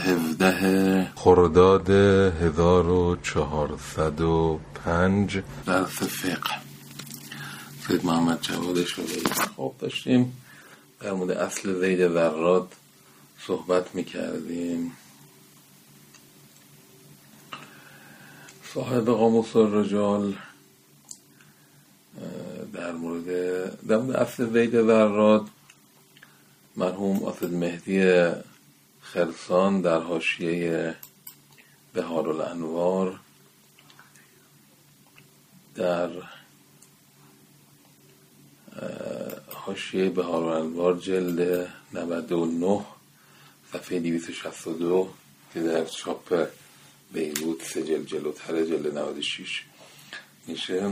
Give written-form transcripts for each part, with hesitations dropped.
17 خرداد 1405 درس فقه سید محمد جواد شجاعی. خب داشتیم در مورد اصل زید ذرات صحبت میکردیم. صاحب قاموس الرجال در مورد اصل زید ذرات مرحوم اسد مهدی خرسان در حاشیه بهارالانوار در حاشیه بهارالانوار جلد 99 صفحه 262 که در چاپ بیروت 3 جلد جلوتر جلد 96 میشه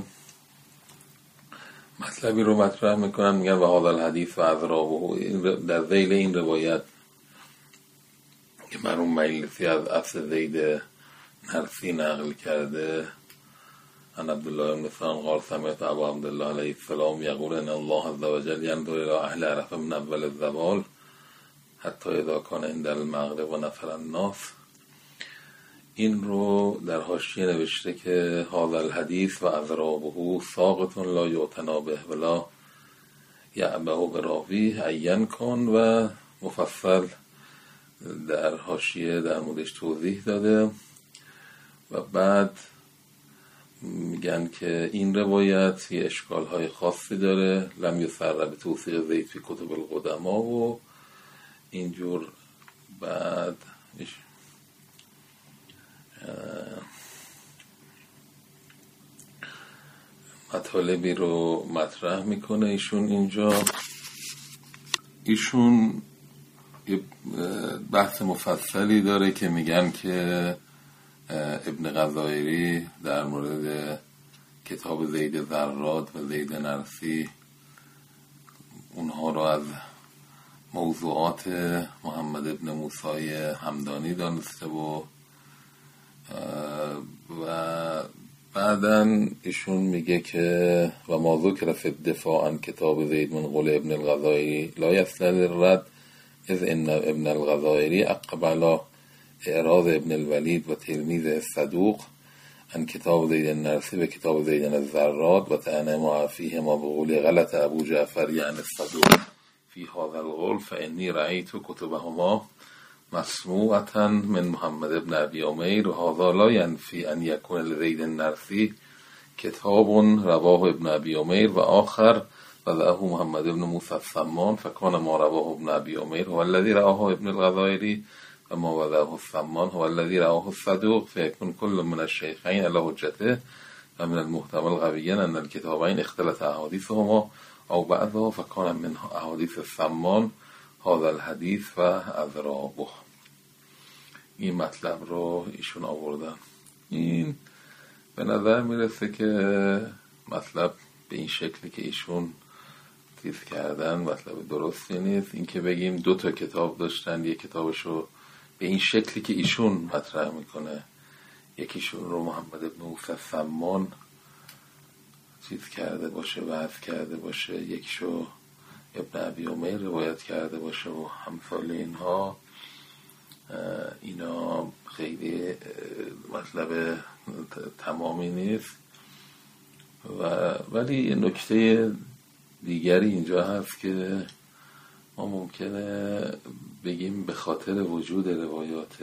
مطلبی رو مطرح میکنن. میگن و هذا الحدیث و اضرابه، در ذیل این روایت که مرحوم مجلسی از اصل زید نرسی نقل کرده ان عبدالله بن مسعود قال سمعت ابا عبدالله علیه السلام یقول ان الله عز وجل ينظر الى اهل عرفه من اول الزوال حتی اذا کان عند المغرب و نفر الناس. این رو در حاشیه نوشته که هذا الحدیث و اضرابه ساقط لا یعتنا به ولا یعبه براوی عین کن و مفصل در حاشیه در موردش توضیح داده و بعد میگن که این روایت یه اشکال‌های خاصی داره، لم یسر به توثیق زید فی کتب القدما و اینجور. بعد مطالبی رو مطرح میکنه ایشون اینجا. ایشون یه بحث مفصلی داره که میگن که ابن غزائری در مورد کتاب زید ذرات و زید نرسی اونها رو از موضوعات محمد ابن موسی همدانی دانسته و بعدن ایشون میگه که و ما ذکر فی الدفاع عن کتاب زید من قول ابن الغزائری لا یستدل الرد اذ ان ابن الغزائری اقبل اعراض ابن الولید و تلمیذ الصدوق عن کتاب زید النرسی و کتاب زید الذرات و طعن ما فیه ما بقول غلط ابو جعفر یعنی الصدوق فی هذا القول فانی رأیت کتبهما مسموعة من محمد ابن ابی عمیر و هذا لا ینفی ان یکون لزید النرسی کتاب رواه ابن ابی عمیر و آخر وضعه محمد ابن موسی السمان فکان ما رواه ابن ابی عمیر هو الذی رواه ابن الغزائری و ما وضعه السمان هو الذی رواه الصدوق فیکون کل من الشیخین علی حجته و من المحتمل قویا ان الکتابین اختلط احادیثهما او بعضها فکان من احادیث السمان هذا الحدیث و اضرابه. این مطلب رو ایشون آوردن. این به نظر میرسه که مطلب به این شکلی که ایشون چیز کردن مطلب درستی نیست. این که بگیم 2 تا کتاب داشتن، یک کتابشو به این شکلی که ایشون مطرح میکنه، یکیشون رو محمد ابن موسی السمان چیز کرده باشه، وضع کرده باشه، یکیشو ابن ابی عمیر روایت کرده باشه و همثال اینها، اینا خیلی مطلب تمامی نیست. ولی نکته دیگری اینجا هست که ما ممکنه بگیم به خاطر وجود روایات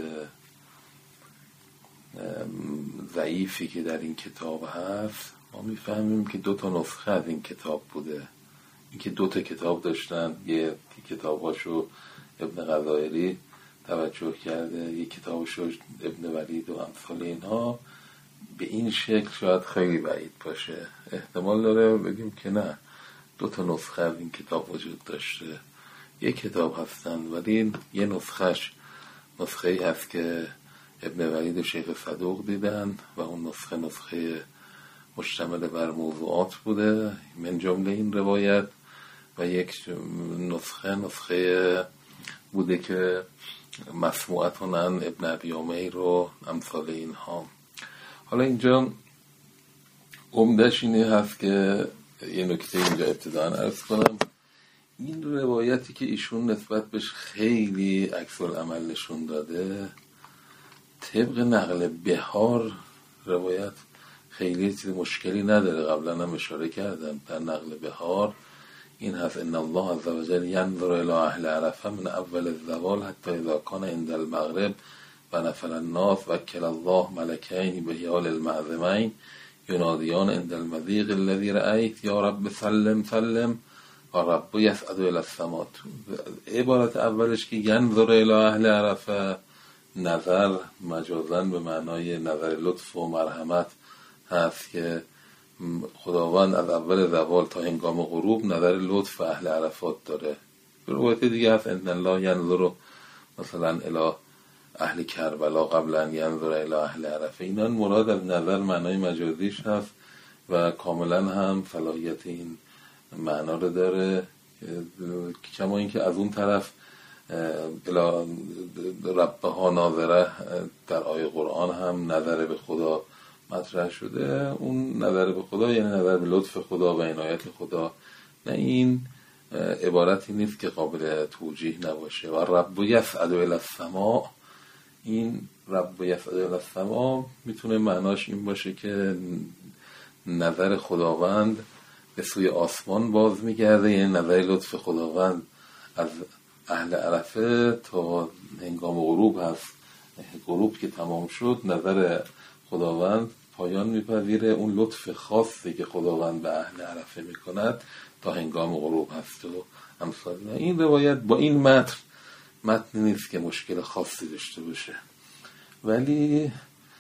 ضعیفی که در این کتاب هست ما میفهمیم که 2 تا نسخه از این کتاب بوده. اینکه 2 تا کتاب داشتن، یه کتاباشو ابن غزائری توجه کرده، یک کتابشو ابن ولید و امثال اینها، به این شکل شاید خیلی بعید باشه. احتمال داره بگیم که نه، 2 تا نسخه از این کتاب وجود داشته، یک کتاب هستن ولی یه نسخهش نسخه‌ای هست که ابن ولید و شیخ صدوق دیدن و اون نسخه مشتمل بر موضوعات بوده من جمله این روایت، و یک نسخه بوده که مسموعتون عن ابن ابی عمیر و امثال اینها. حالا اینجا عمدش اینه هست که یه نکته اینجا ابتداً عرض کنم، این روایتی که ایشون نسبت بهش خیلی عکس العمل نشون داده، طبق نقل بهار روایت خیلی چیز مشکلی نداره. قبلا هم اشاره کردم در نقل بهار این هست: ان الله عز وجل ينظر الى اهل عرفه من اول الزوال حتی اذا كان عند المغرب و نفل الناس وکل الله ملکین به حیال المعظمین ینادیان عند المضیق الذی رأیت یا رب سلم سلم و رب یسعد الى السماء. عبارت اولش که ینظر الى اهل عرفه، نظر مجازاً به معنای نظر لطف و مرحمت هست که خداوند از اول زوال تا هنگام غروب نظر لطف و اهل عرفات داره. به روایت دیگه هست ان الله ینظر مثلا الی اهل کربلا قبل ان ینظر الی اهل عرفه. اینا مراد از نظر معنای مجازیش هست و کاملا هم صلاحیت این معنا رو داره، کما اینکه از اون طرف الی ربها ناظره در آیه قرآن هم نظر به خدا مطرح شده. اون نظر به خدا یعنی نظر به لطف خدا و عنایت خدا، نه این عبارتی نیست که قابل توجیه نباشه. و رب یسعد الی السماء، این رب یسعد الی السماء میتونه معناش این باشه که نظر خداوند به سوی آسمان باز میگرده، یعنی نظر لطف خداوند از اهل عرفه تا هنگام غروب هست. غروب که تمام شد نظر خداوند پایان میپذیره، اون لطف خاصی که خداوند به اهل عرفه میکند تا هنگام غروب هست و امثال. این روایت با این متن نیست که مشکل خاصی داشته باشه، ولی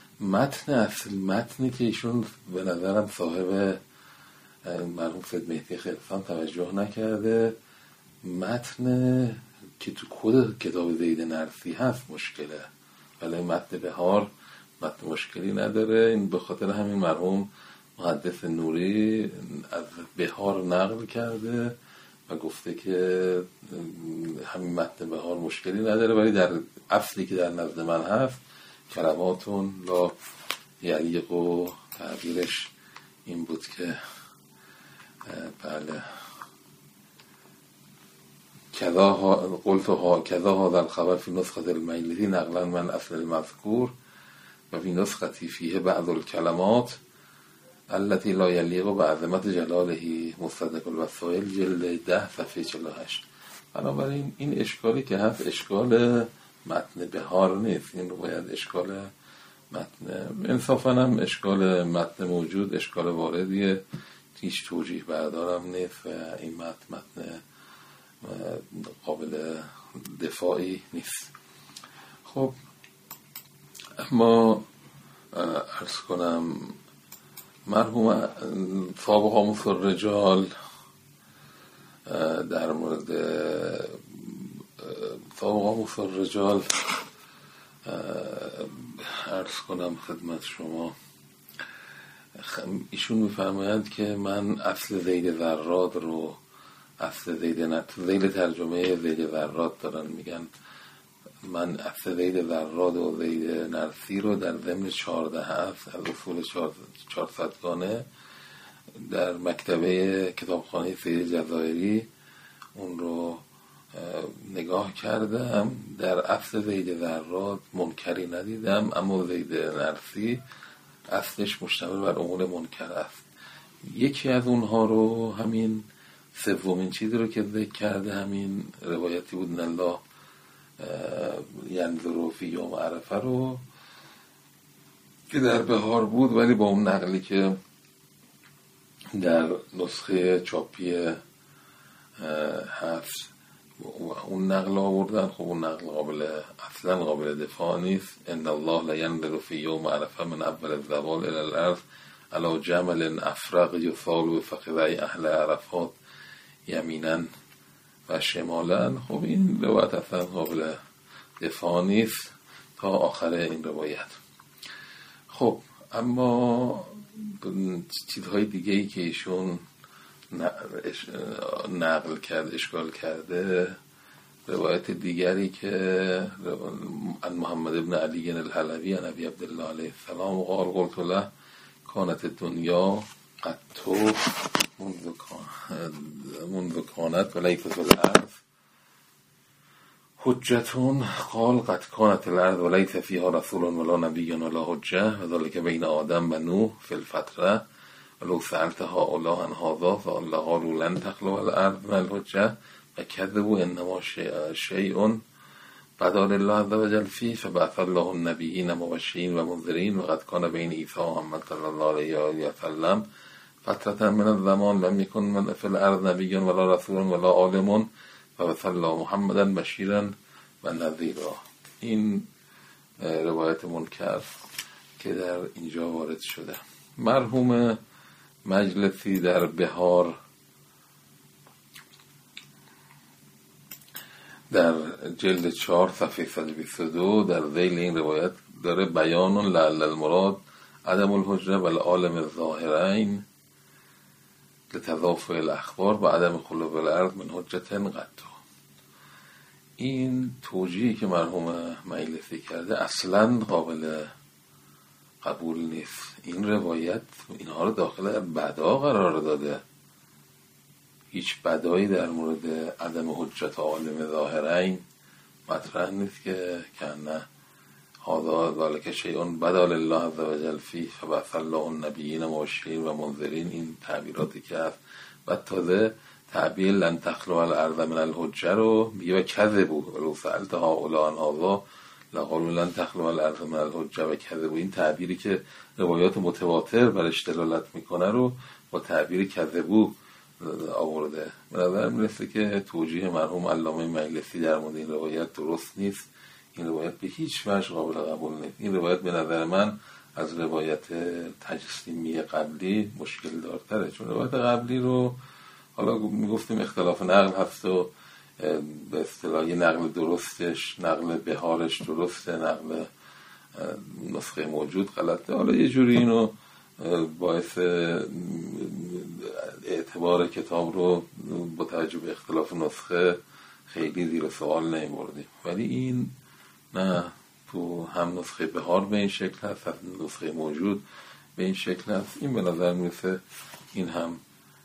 متنی که ایشون به نظرم صاحب مرحوم سید مهدی خراسان توجه نکرده، متن که تو خود کتاب زید نرسی هست مشکله، ولی متن بهار متن مشکلی نداره. این به خاطر همین مرحوم محدث نوری از بهار نقل کرده و گفته که همین متن بهار مشکلی نداره، ولی در اصلی که در نزد من هست کلماتون لا یلیق و تعبیرش این بود که بله کذا هذا الخبر فی نسخة المیلتی نقلا من اصل المذکور و فی نسختی فیه بعض الکلمات التي لا یلیق بعظمت جلاله مصدق الوسائل جلد 10 صفحه 48. بنابراین این اشکالی که هست اشکال متن بهار نیست، این رو باید اشکال متن انصافاً هم اشکال متن موجود اشکال واردیه، هیچ توجیه بردارم نیست و این متن قابل دفاعی نیست. خب اما عرض کنم مرحوم صاحب قاموس الرجال در مورد صاحب قاموس الرجال عرض کنم خدمت شما، ایشون میفرمایند که من اصل زید ذرات رو اصل زید ترجمه زید ذرات دارن میگن، من اصل زید ذرات و زید نرسی رو در ضمن 14 هست از اصول 400گانه در مکتبه کتابخانه سید جزایری اون رو نگاه کردم، در اصل زید ذرات منکری ندیدم، اما زید نرسی اصلش مشتمل بر امور منکر است. یکی از اونها رو همین سومین چیزی رو که ذکر کرده همین روایتی بود الله ینظر فی یوم عرفه رو که در بهار بود، ولی با اون نقلی که در نسخه چاپی هست اون نقل آوردن. خب اون نقل اصلا قابل دفاع نیست. ان الله لا ینظر فی یوم عرفه من اول الزوال الی الارض علی جمل افرق یصال فخذی اهل عرفات یمینا و شمالا. خب این روایت اصلا قابل دفاع نیست تا آخر این روایت. خب اما چیزهای دیگه ای که ایشون نقل کرد اشکال کرده، روایت دیگری که عن محمد ابن علی الحلبی عن ابی عبدالله علیه السلام قال قلت له كانت الدنيا قد منذ كانت وليست الأرض حجتون قال قد كانت الأرض وليس فيها رسول ولا نبي ولا حجة وذلك بين آدم و نوح في الفترة ولو سألت هؤلاء عن هذا فقالوا لن تخلو الأرض من الحجة وكذبوا إنما شيء بدا لله عز وجل فيه فبعث الله النبيين مبشرين ومنذرين وقد كان بين عيسى ومحمد صلى الله عليه وسلم فترة من الزمان لم يكن في الأرض نبي ولا رسول ولا عالم فبعث الله محمدا بشیرا و نذیرا. این روایت منکر که در اینجا وارد شده. مرحوم مجلسی در بهار در جلد 4 صفحه 122 در ذیل این روایت داره بیان لعل المراد عدم الحجه و العالم الظاهرین لتضافه الاخبار و عدم خلو الارض من حجت قط. این توجیهی که مرحوم مجلسی کرده اصلا قابل قبول نیست. این روایت اینها رو داخل بدا قرار داده. هیچ بدایی در مورد عدم حجت عالم ظاهرین مطرح نیست که کنه هذا ذلك شیء بدا لله عز وجل فیه فبعث الله النبیین مبشرین و منذرین. این تعبیراتی که هست و تازه تعبیر لن تخلو الارض من الحجه رو میگه و کذبوا ولو سألت هؤلاء عن هذا لقالوا لن تخلو الارض من الحجه و کذبوا. این تعبیری که روایات متواتر برش دلالت میکنه رو با تعبیر کذبوا آورده. به نظر میرسه که توجیه مرحوم علامه مجلسی در مورد این روایت درست نیست. این روایت به هیچ وجه قابل قبول نیست. این روایت به نظر من از روایت تجسیمی قبلی مشکل دارتره، چون روایت قبلی رو حالا میگفتیم اختلاف نقل هست و به اصطلاح نقل درستش، نقل بهارش درسته، نقل نسخه موجود غلطه. حالا یه جوری اینو باعث اعتبار کتاب رو با توجه به اختلاف نسخه خیلی زیر سوال نمیبردیم، ولی این نه، تو هم نسخه بهار به این شکل هست، هم نسخه موجود به این شکل هست. این به نظر میرسه این هم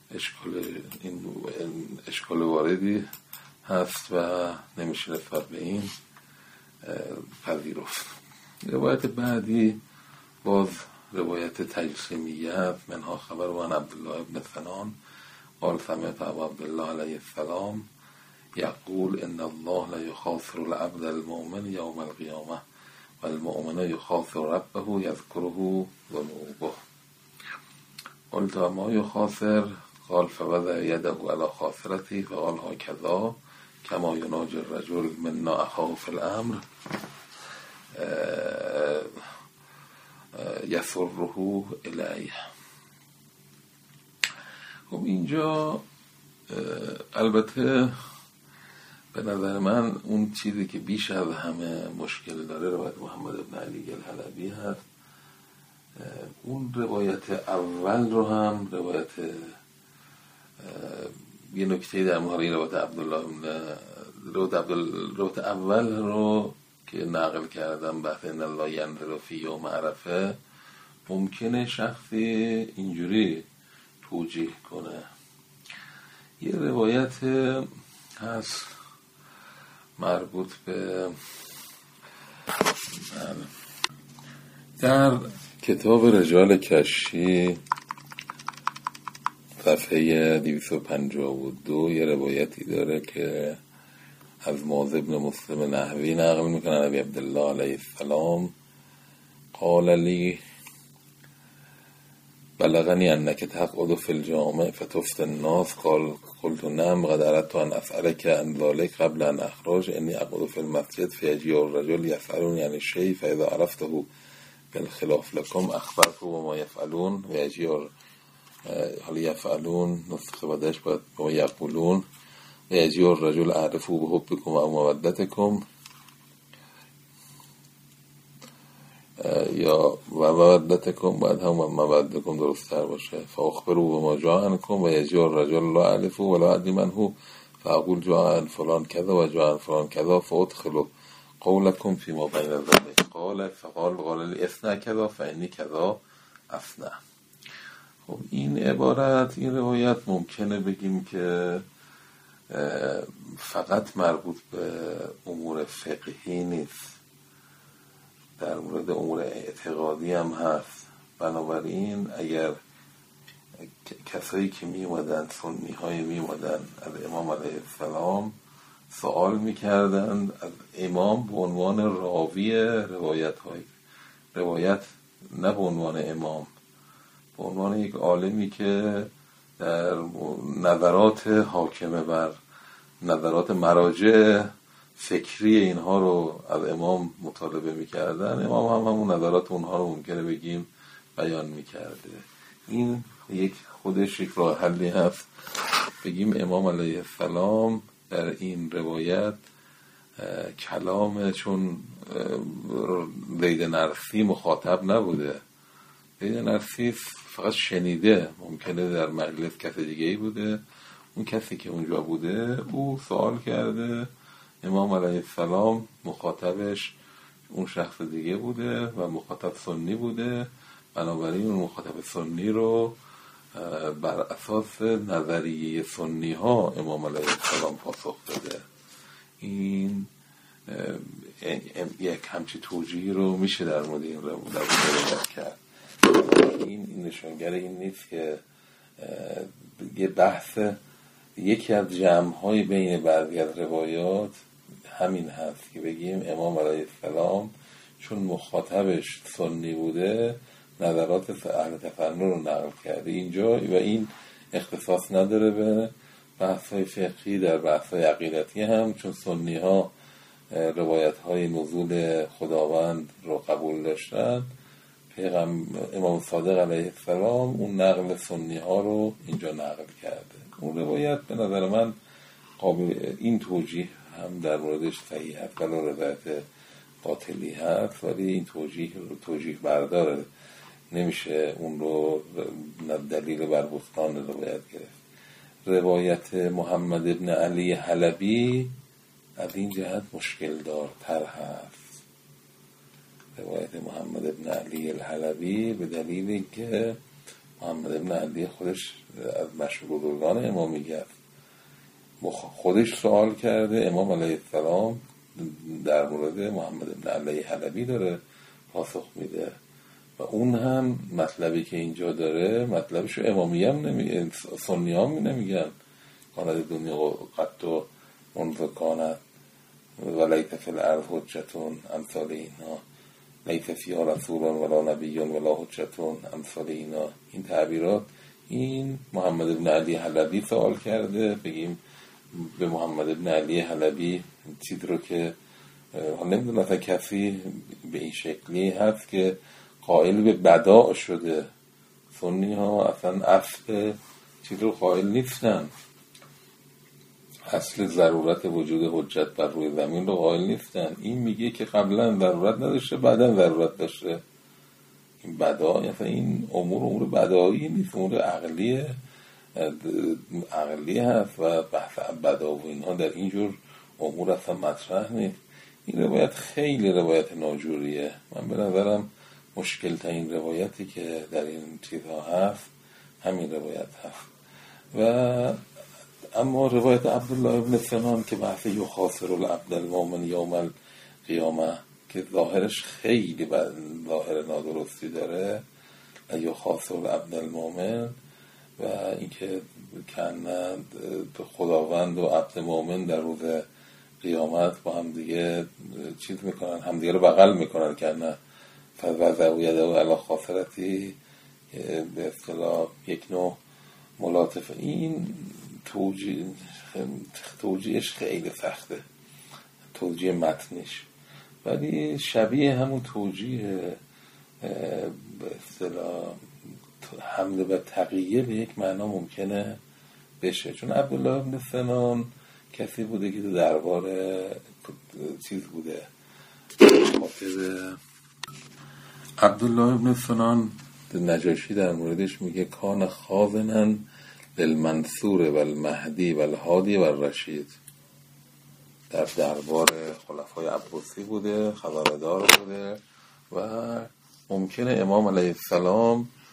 اشکال واردی هست و نمیشه نسبت به این پذیرفت. روایت بعدی باز روایت تجسیمیه هست. منها خبر عن عبدالله ابن سنان قال سمعت ابا عبدالله علیه السلام یقول ان الله لا یخاصر العبد المؤمن یوم القیامه والمؤمن یخاصر ربه یذکره ذنوبه. قلت ما یخاصر؟ قال فوضع یده علی خاصرتی فقال هکذا کما یناجی الرجل منا اخاه فی الامر یسره الیه. خب اینجا البته به نظر من اون چیزی که بیش از همه مشکل داره روایت محمد بن علی الحلبی هست. اون روایت اول رو هم روایت یه نکته در مورد این روایت روایت اول رو که نقل کردم بحث ان الله ینظر فی یوم عرفه ممکنه شخصی اینجوری توجیه کنه. یه روایت هست مربوط به در کتاب رجال کشی صفحه 252 یه روایتی داره که از معاذ بن مسلم نحوی نقل میکنه نبی عبدالله علیه السلام قال لی بلغنی انک تقعد فی الجامع فتفت الناس قلت نعم قد اردت ان اسألك عن ذلك قبل ان اخرج انی اقعد فی المسجد فیجیء الرجل یسألنی عن الشیء فاذا عرفته بالخلاف لكم اخبرته وما يفعلون ويجيء حالا یفعلون نسخه بدش باید با یقولون ویجیء الرجل اعرفه بحبکم و مودتکم یا و مودتکم باید هم مودتکم درست تر باشه فاخبروا بما جاء عنكم و یجیء الرجل لا اعرفه ولا ادري من هو فاقول جاء عن فلان كذا و جاء عن فلان كذا فادخلوا قولكم فيما بين ذلك قال فقال لی اثنى كذا فإني كذا اثنى. خب این عبارت، این روایت ممکنه بگیم که فقط مربوط به امور فقهی نیست، در مورد امور اعتقادی هم هست. بنابراین اگر کسایی که می اومدن، سنی های می اومدن از امام علیه السلام سوال می کردن از امام به عنوان راوی روایت نه به عنوان امام، به عنوان یک عالمی که در نظرات حاکمه بر نظرات مراجع فکری اینها رو از امام مطالبه میکردن، امام هم همون نظرات اونها رو ممکنه بگیم بیان میکرده. این یک خودش یک راه حلی هست، بگیم امام علیه السلام در این روایت کلام، چون زید نرسی مخاطب نبوده، زید نرسی فقط شنیده، ممکنه در مجلس کس دیگه ای بوده، اون کسی که اونجا بوده او سوال کرده، امام علیه السلام مخاطبش اون شخص دیگه بوده و مخاطب سنی بوده، بنابراین اون مخاطب سنی رو بر اساس نظریه سنی ها امام علیه السلام پاسخ داده. این یک همچی توجیهی رو میشه در مورد این روایت کرد. این نشانگر این نیست که یه بحث، یکی از جمع‌های بین بعضی از روایات همین هست که بگیم امام علیه السلام چون مخاطبش سنی بوده نظرات اهل تفنن رو نقل کرده اینجا، و این اختصاص نداره به بحث‌های فقهی. در بحث‌های عقیدتی هم چون سنی ها روایت‌های نزول خداوند رو قبول داشتن، امام صادق علیه السلام اون نقل سنی ها رو اینجا نقل کرده. اون روایت به نظر من قابل این توجیه هم در موردش صحیح هست، ولی روایت باطلی هست، ولی این توجیه برداره، نمیشه اون رو دلیل بر بطلان روایت گرفت. روایت محمد ابن علی حلبی از این جهت مشکل دارتر هست. روایت محمد ابن علی الحلبی به دلیل که محمد ابن علی خودش از مشهوران امامیت خودش سوال کرده، امام علیه السلام در مورد محمد ابن علی حلبی داره پاسخ میده و اون هم مطلبی که اینجا داره مطلبشو امامی هم نمیگن، سنی هم نمیگن. کانت دنیا قط و منذ کانت و لیت فی الارض حجتون امثال اینا، لیت فیها رسولان ولا نبیون ولا حجتون امثال اینا. این تعبیرات این محمد ابن علی حلبی سوال کرده، بگیم به محمد ابن علی حلبی چیز رو که نمیدونم اصلا کسی به این شکلی هست که قائل به بداع شده. سنی ها اصلا اصل چیز رو قائل نیستن، اصل ضرورت وجود حجت بر روی زمین رو قائل نیستن. این میگه که قبلا ضرورت نداشته بعدا ضرورت داشته. این بداع، یعنی این امور بداعی نیست، امور عقلی هست و بحث بداع و اینها در اینجور امور اصلا مطرح نیست. این روایت خیلی روایت ناجوریه. من به نظرم مشکل ترین روایتی که در این چیزها هست همین روایت هست. و اما روایت عبدالله ابن سنان که بحث یخاسر العبد المؤمن یوم القیامه که ظاهرش خیلی ظاهر نادرستی داره، یخاسر العبد المؤمن و اینکه کنند خداوند و عبد مؤمن در روز قیامت با هم دیگه چیز میکنن، هم دیگه رو بغل میکنن، کنه فوضع یده علی خاصرتی، به اصطلاح یک نوع ملاطفه. این توجیهش خیلی سخته، توجیه متنش، ولی شبیه همون توجیه به اصطلاح حمله به تقیه به یک معنا ممکنه بشه. چون عبدالله ابن سنان کسی بوده که دربار چیز بوده، عبدالله ابن سنان نجاشی در موردش میگه کان خازنن للمنصور و المهدی و الهادی و الرشید، در دربار خلفای عباسی بوده، خزانه‌دار بوده و ممکنه امام علیه السلام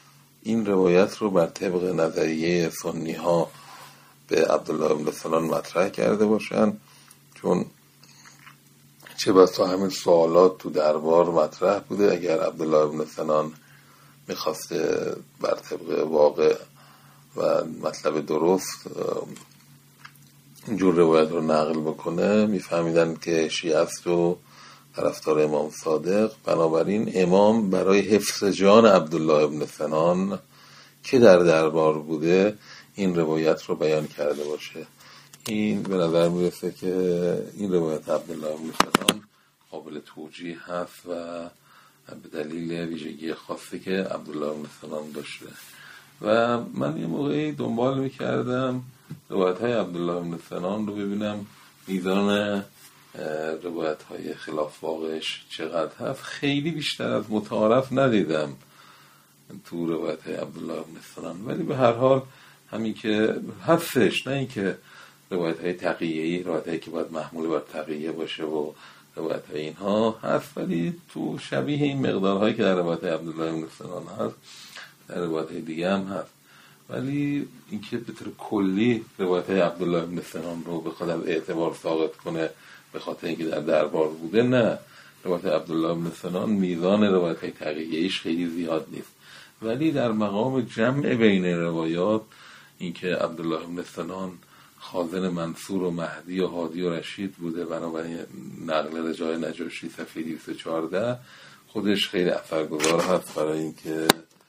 این روایت رو بر طبق نظریه سنی ها به عبدالله ابن سنان مطرح کرده باشن، چون چه بسا همین سوالات تو دربار مطرح بوده. اگر عبدالله ابن سنان میخواسته بر طبق واقع و مطلب درست اینجور روایت رو نقل بکنه، میفهمیدن که شیعه است و طرفدار امام صادق، بنابراین امام برای حفظ جان عبدالله ابن سنان که در دربار بوده این روایت رو بیان کرده باشه. این به نظر میرسه که این روایت عبدالله ابن سنان قابل توجیه هست و به دلیل ویژگی خاصی که عبدالله ابن سنان داشته. و من یه موقعی دنبال میکردم روایت های عبدالله ابن سنان رو ببینم میزان روایت های خلاف واقعش چقدر هست. خیلی بیشتر از متعارف ندیدم تو روایت های عبدالله ابن سنان، ولی به هر حال همین که هستش، نه این که روایت های تقیه‌ای، روایت هایی که باید محمول بر تقیه باشه و روایت های اینها هست، ولی تو شبیه این مقدارهایی که در روایت های عبدالله ابن سنان هست در روایت های دیگه هم هست. ولی اینکه به طور کلی روایت های عبدالله ابن سنان رو بخواد از اعتبار ساقط کنه به خاطر اینکه در دربار بوده، نه، روایت عبدالله ابن سنان میزان روایت های تقیه‌ایش خیلی زیاد نیست، ولی در مقام جمع بین روایات اینکه عبدالله ابن سنان خازن منصور و مهدی و هادی و رشید بوده، بنابراین نقل رجای نجاشی صفحه 214 خودش خیلی اثرگذار هست برای اینکه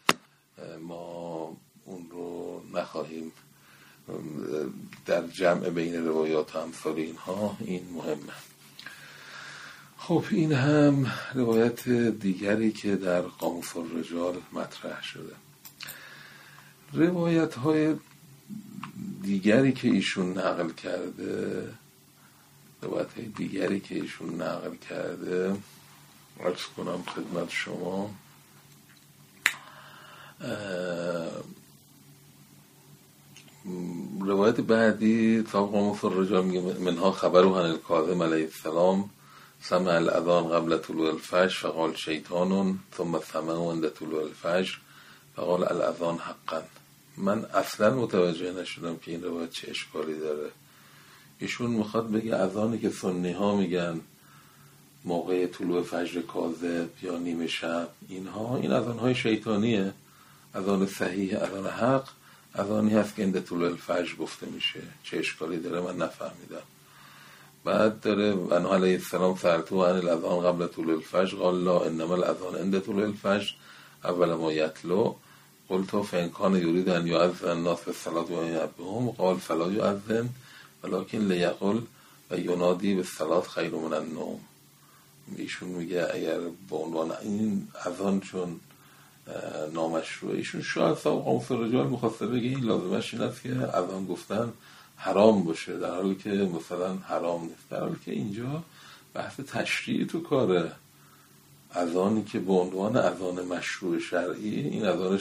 ما اون رو نخواهیم در جمع بین روایات و امثال اینها. این مهمه. خب این هم روایت دیگری که در قاموس الرجال مطرح شده. روایت های دیگری که ایشون نقل کرده، عرض کنم خدمت شما، روایت بعدی تا قاموس الرجال میگه منها خبره عن الکاظم علیه السلام سمع الاذان قبل طلوع الفجر فقال شیطان ثم سمعه عند طلوع الفجر فقال الاذان حقا. من اصلا متوجه نشدم که این روایت چه اشکالی داره. ایشون میخواد بگه اذانی که سنی ها میگن موقع طلوع فجر کاذب یا نیمه شب، اینها این اذان های شیطانیه. اذان صحیح، اذان حق اذانی هست که عند طلوع الفجر گفته میشه. چه اشکالی داره؟ من نفهمیدم. بعد داره انو علیه السلام سألته عن الاذان قبل طلوع الفجر قال لا انما الاذان عند طلوع الفجر اول ما یطلع قلت فإن كان يريد ان يؤذن الناس بالصلاة وينبههم قال فلا يؤذن ولكن ليقل و ینادی بالصلاة خیر من النوم. ایشون میگه اگر به عنوان این اذان چون نامشروعه، ایشون شاید صاحب قاموس الرجال مخاطب بگه این لازمش این است که اذان گفتن حرام باشه، در حالی که مثلا حرام نیست، در حالی که اینجا بحث تشریع تو کاره. اذانی که به عنوان اذان مشروع شرعی، این اذان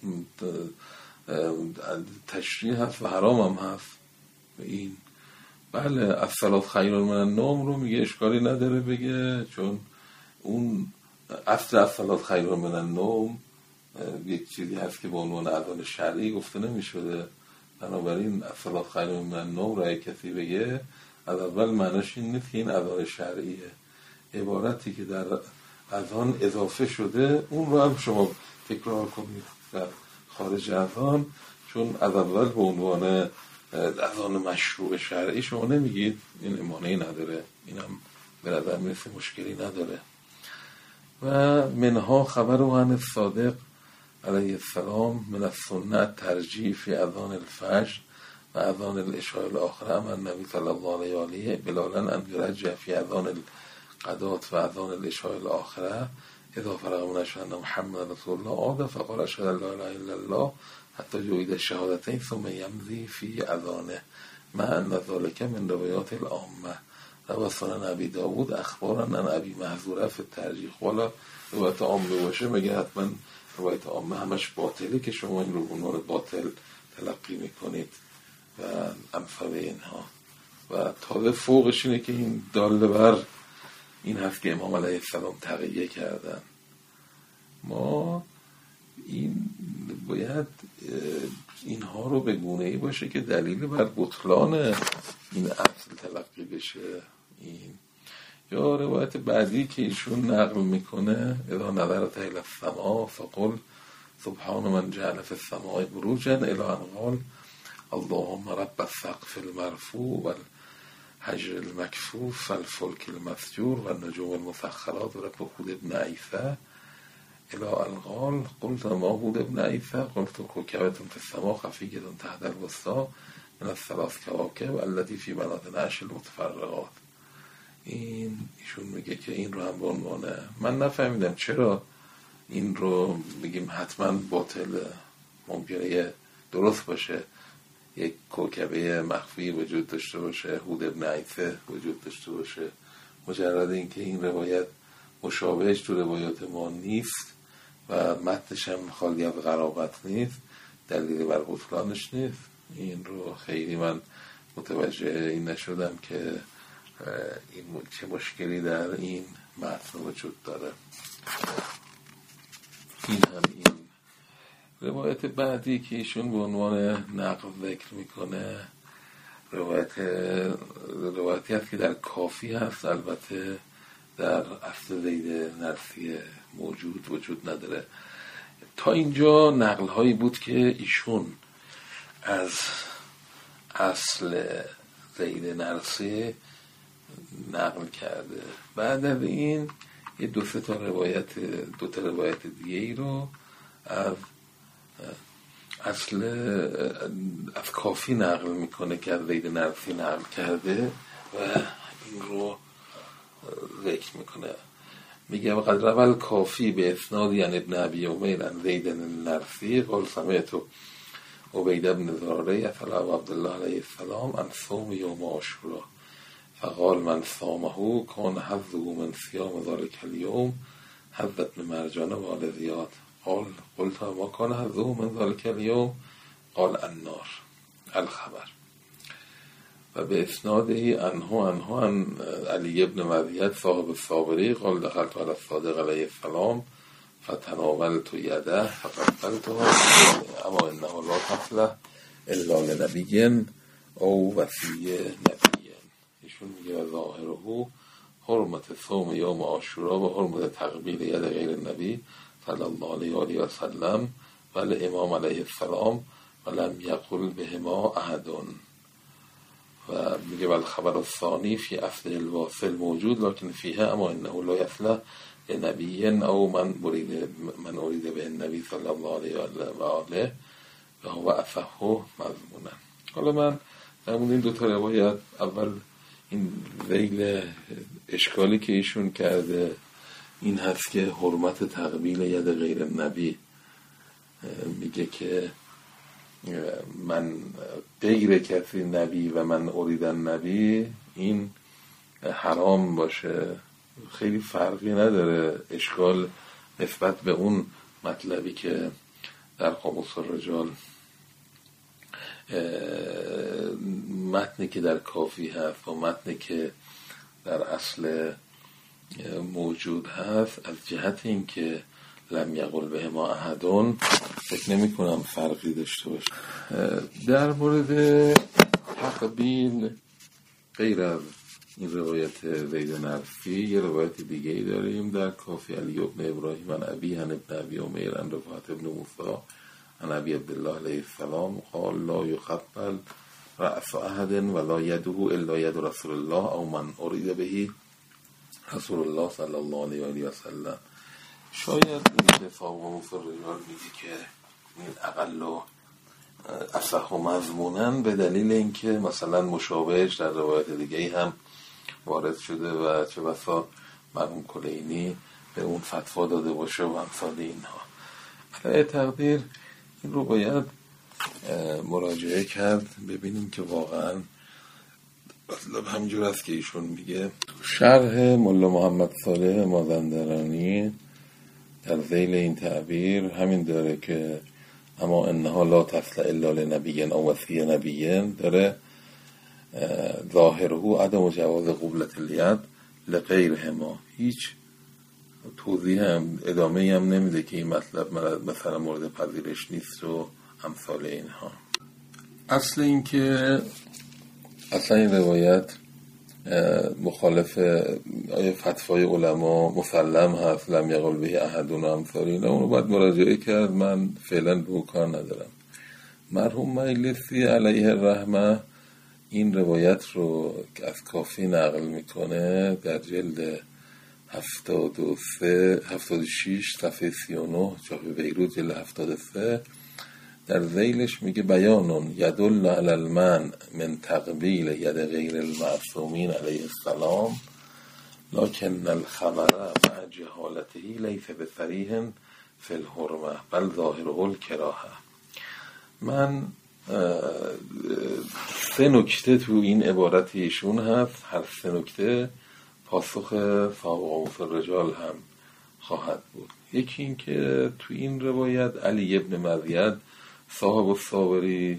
تشریع هست و حرام هم هست. این بله الصلاة خیر من النوم رو میگه اشکالی نداره بگه، چون اون اصل الصلاة خیر من النوم یک چیزی هست که به عنوان اذان شرعی گفته نمیشده. بنابراین الصلاة خیر من النوم را کسی بگه از اول معناش این نیست که این اذان شرعیه. عبارتی که در اذان اضافه شده اون رو هم شما تکرار کنید در خارج اذان، چون از اول به عنوان اذان مشروع شرعی شما نمیگید، این معنی نداره. اینم به نظر میرسه مشکلی نداره. و منها خبر عن الصادق علیه السلام من السنة ترجیح فی اذان الفجر و اذان العشاء الاخره من نبی صلی الله علیه و آله بلالا ان یرجع فی اذان الغداة و اذان العشاء الاخره اذا فرغ من اشهد ان محمد رسول الله عاد فقال اشهد ان لا اله الا الله حتی یعید الشهادتین ثم یمضی فی اذانه مع ان ذلك من روایات العامه رواه سنن ابی داود اخبارا عن ابی محذوره فی الترجیح. والا روایت عامه باشه مگه حتما روایت عامه همش باطله که شما این رو عنوان باطل تلقی میکنید و امثال اینها. و تازه فوقش اینه که این داله بر این هست که امام علیه السلام تقیه کردن. ما این باید اینها رو به گونه‌ای باشه که دلیل بر بطلان این اصل تلقی بشه. این یا روایت بعدی که ایشون نقل میکنه اذا نظرت الی السماء فقل سبحان من جعل فی السماء بروجا الی ان قال اللهم رب السقف المرفوع والحجر المكفوف والفلك المسجور والنجوم المسخرات ورب هود ابن عیسی الی ان قال قلت ما هود ابن عیسی قلت کوكبة في السماء خفیة تحت الوسطى من الثلاث كواكب التي في مناطق عشر المتفرقات. این ایشون میگه که این رو هم به عنوان، من نفهمیدم چرا این رو بگیم حتما باطل، ممکنه درست باشه یک کوکبه مخفی وجود داشته باشه، هود ابن عیسی وجود داشته باشه، مجرد اینکه این روایت مشابهش تو روایات ما نیست و متنش هم خالی از غرابت نیست دلیلی بر بطلانش نیست. این رو خیلی من متوجه این نشدم که این چه مشکلی در این متن وجود داره. این هم این روایت بعدی که ایشون به عنوان نقل ذکر میکنه روایتی هست که در کافی هست، البته در اصل زید نرسی موجود وجود نداره. تا اینجا نقل هایی بود که ایشون از اصل زید نرسی نقل کرده. بعد از این یه دو تا روایت دیگه ای رو از اصل از کافی نقل میکنه که از زید نرسی نقل کرده و این رو ذکر میکنه. میگه وقد روى الکافی به اسناد عن ابن ابی امیر عن زید النرسی قال سمعت عبید بن زراره یسأل عبدالله علیه السلام عن صوم یوم عاشوراء فقال من صامه کان حظه من صیام ذلك اليوم حظت من مرجان و آل زیاد. قلت ما کان حظه من ذلك اليوم قال النار الخبر. و به اسناده عنه عن علی ابن مذیت صاحب الصابری قال دخلت على الصادق علیه السلام فتناولت یده فقبلتها اما انه لا تفلح الا لنبی او وصی نبی. ایشون میگه و ظاهره حرمت صوم یوم عاشوراء و حرمت تقبیل ید غیر النبی صلی الله علیه و سلم و امام علیه السلام و لم یقل بهما احد. و میگه والخبر الثانی فی اصل الواصل موجود لكن فیها اما انه لا یصلح لنبی او من ارید به النبی صلی الله علیه و آله و هو اصح مضمونا. حالا من در مورد این دو تا روایت، اول این ذیل اشکالی که ایشون کرده این هست که حرمت تقبیل ید غیر نبی، میگه که من غیر کسی نبی و من اریدن نبی این حرام باشه، خیلی فرقی نداره. اشکال نسبت به اون مطلبی که در قاموس الرجال متنی که در کافی هست و متنی که در اصل موجود هست، از جهت این که لم یقل به ما احدون فکر نمی کنم فرقی داشته باشه. در مورد تقبیل غیر از این روایت زید نرسی یه روایت دیگه ای داریم در کافی علی ابن ابراهیم عن ابی عن ابن ابی امیر عن رفاعة ابن موسی عن ابی عبدالله علیه السلام قال لا یقبل رأس احد ولا یده الا ید رسول الله او من ارید به رسول الله صلی الله علیه و سلم. شاید این دفاع و مفرجال میگه که این اقل و اصح و مضمونن به دلیل اینکه مثلا مشابهش در روایت دیگه هم وارد شده و چه بسا مرحوم کلینی به اون فتوا داده باشه و امثال اینها. برای تقدیر این رو باید مراجعه کرد ببینیم که واقعا مطلب همجور است که ایشون میگه. شرح مولا محمد صالح مازندرانی در ذیل این تعبیر همین داره که اما انها لا تصلح الا لنبی او وصی نبی، داره ظاهره عدم جواز قبلت الید لغیرهما، هیچ توضیح هم ادامه هم نمیده که این مطلب مثلا مورد پذیرش نیست و امثال اینها. اصل این که اصلا این روایت مخالف فتوای علما مسلم هست، لم یقل به احدون امثال اینا، اونو باید مراجعه کرد. من فعلا به کار ندارم. مرحوم مجلسی علیه الرحمه این روایت رو از کافی نقل میکنه در جلد 76 صفحه 39 چاپ بیروت جلد 73 در ذیلش میگه بیانون یدل علی المنع من تقبیل ید غیر المعصومین علیه السلام لکن الخبر مع جهالته لیس بصریح فی الحرمه بل ظاهره الکراهه. من 3 نکته تو این عبارت ایشون هست، هر 3 نکته پاسخ صاحب قاموس الرجال هم خواهد بود. یکی این که تو این روایت علی ابن مزید صاحب الصابری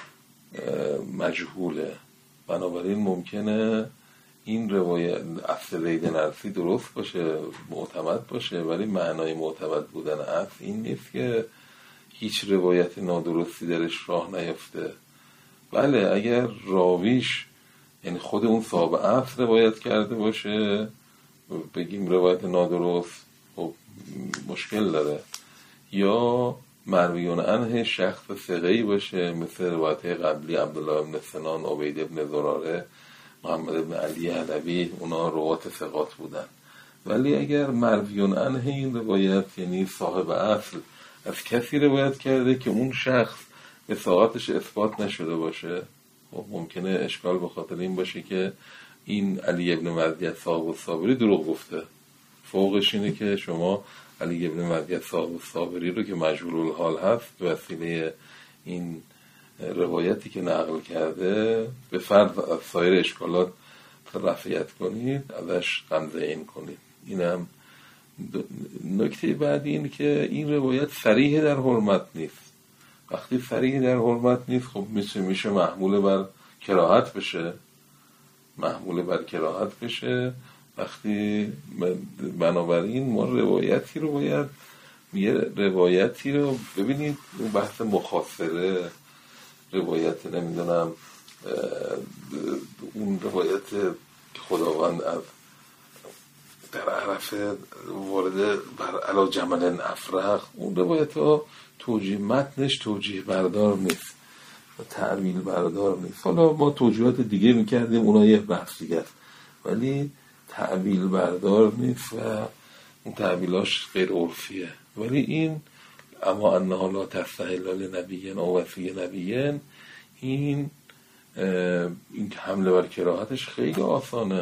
مجهوله، بنابراین ممکنه این روایت اصل زید نرسی درست باشه، معتمد باشه، ولی معنای معتمد بودن اصل این نیست که هیچ روایت نادرستی درش راه نیفته. بله اگر راویش یعنی خود اون صاحب اصل روایت کرده باشه بگیم روایت نادرست، خب مشکل داره، یا مرویون عنه شخص ثقه‌ای باشه مثل روایت قبلی عبدالله ابن سنان، عبید ابن زراره، محمد ابن علی علوی، اونا روات ثقات بودن. ولی اگر مرویون عنه این روایت یعنی صاحب اصل از کسی روایت کرده که اون شخص وثاقتش اثبات نشده باشه، خب ممکنه اشکال به خاطر این باشه که این علی ابن مزید صاحب الصابری دروغ گفته. فوقش اینه که شما علی ابن مزید صاحب الصابری رو که مجهول الحال هست به وسیله این روایتی که نقل کرده به فرض از سایر اشکالات رفعیت کنید، ازش غمزه این کنید. اینم نکته بعدی این که این روایت صریح در حرمت نیست. وقتی صریح در حرمت نیست خب میشه محمول بر کراهت بشه. وقتی بنابراین ما روایتی رو ببینید، اون بحث مخاصره، روایت نمیدونم اون روایت که خداوند از در عرفه وارد بر علا جمل افرخ، اون روایت ها توجیه متنش توجیه بردار نیست و تعمیل بردار نیست. حالا ما توجیهات دیگه میکردیم، اونا یه بحث دیگه است، ولی تعمیل بردار نیست و اون تعمیلاش غیر عرفیه. ولی این اما انها لا تصح لنبی او وصی نبی، این حمله بر کراهتش خیلی آسانه.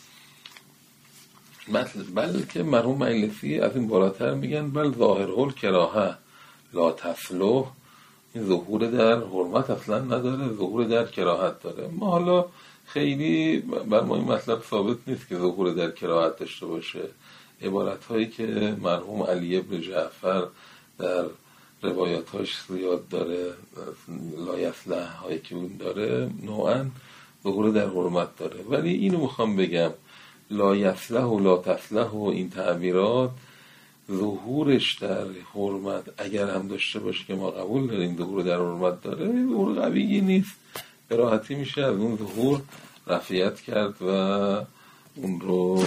بلکه مرحوم مجلسی از این بالاتر میگن بل ظاهره الکراهه لا تصلح، این ظهور در حرمت اصلا نداره، ظهور در کراهت داره. ما حالا خیلی بر ما این مطلب ثابت نیست که ظهور در کراهت داشته باشه. عبارت هایی که مرحوم علی ابن جعفر در روایاتاش زیاد داره، لا یصلح هایی که اون داره نوعا ظهور در حرمت داره. ولی اینو میخوام بگم لا یصلح و لا تصلح و این تعبیرات ظهورش در حرمت اگر هم داشته باشه که ما قبول داریم ظهور در حرمت داره، ظهور قویی نیست، به راحتی میشه از اون ظهور رفعیت کرد و اون رو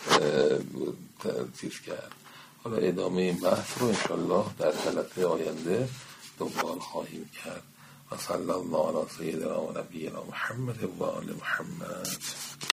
چیز کرد. حالا ادامه این بحث رو انشالله در جلسه آینده دنبال خواهیم کرد. و صلی الله علی سیدنا و نبینا محمد و آل محمد.